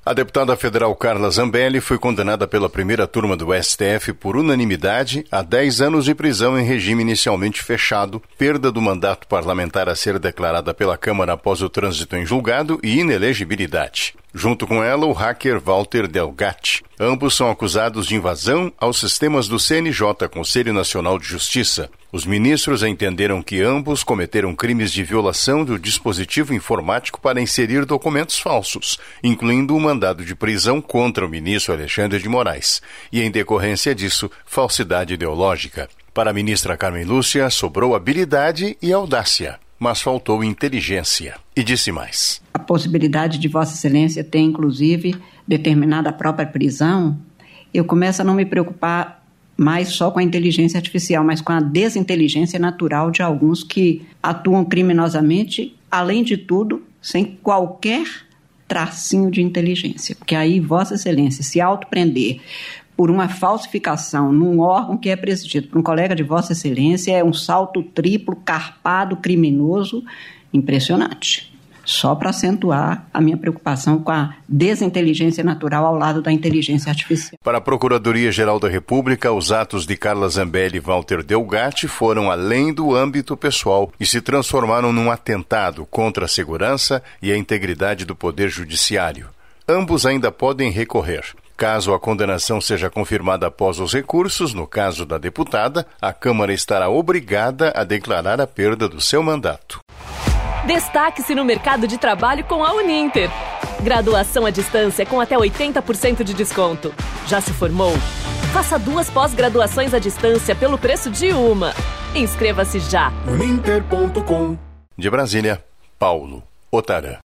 A deputada federal Carla Zambelli foi condenada pela primeira turma do STF por unanimidade a 10 anos de prisão em regime inicialmente fechado, perda do mandato parlamentar a ser declarada pela Câmara após o trânsito em julgado e inelegibilidade. Junto com ela, o hacker Walter Delgatti. Ambos são acusados de invasão aos sistemas do CNJ, Conselho Nacional de Justiça. Os ministros entenderam que ambos cometeram crimes de violação do dispositivo informático para inserir documentos falsos, incluindo um mandado de prisão contra o ministro Alexandre de Moraes, e, em decorrência disso, falsidade ideológica. Para a ministra Carmen Lúcia, sobrou habilidade e audácia, mas faltou inteligência. E disse mais. A possibilidade de Vossa Excelência ter, inclusive, determinado a própria prisão, eu começo a não me preocupar mais só com a inteligência artificial, mas com a desinteligência natural de alguns que atuam criminosamente, além de tudo, sem qualquer tracinho de inteligência. Porque aí Vossa Excelência se autoprender por uma falsificação num órgão que é presidido por um colega de Vossa Excelência é um salto triplo, carpado, criminoso, impressionante. Só para acentuar a minha preocupação com a desinteligência natural ao lado da inteligência artificial. Para a Procuradoria-Geral da República, os atos de Carla Zambelli e Walter Delgatti foram além do âmbito pessoal e se transformaram num atentado contra a segurança e a integridade do Poder Judiciário. Ambos ainda podem recorrer. Caso a condenação seja confirmada após os recursos, no caso da deputada, a Câmara estará obrigada a declarar a perda do seu mandato. Destaque-se no mercado de trabalho com a Uninter. Graduação à distância com até 80% de desconto. Já se formou? Faça 2 pós-graduações à distância pelo preço de uma. Inscreva-se já. Uninter.com. De Brasília, Paulo Otarã.